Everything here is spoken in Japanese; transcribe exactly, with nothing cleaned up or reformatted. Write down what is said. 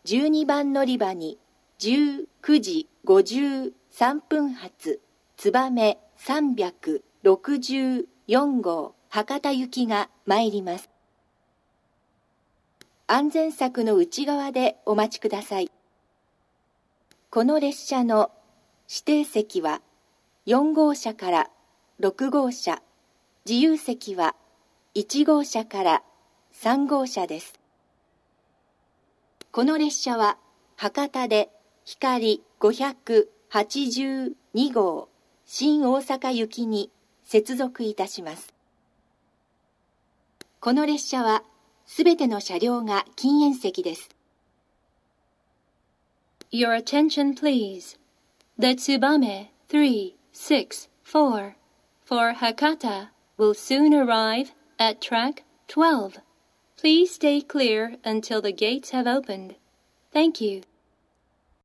じゅうにばん乗り場にじゅうくじごじゅうさんぷん発つばめさんびゃくろくじゅうよん号博多行きが参ります。安全柵の内側でお待ちください。この列車の指定席はよん号車からろく号車、自由席はいち号車からさん号車です。この列車は博多でひかりごひゃくはちじゅうに号新大阪行きに接続いたします。この列車はすべての車両が禁煙席です。 Your attention please. The Tsubame three six four for Hakata will soon arrive at track twelve. Please stay clear until the gates have opened. Thank you.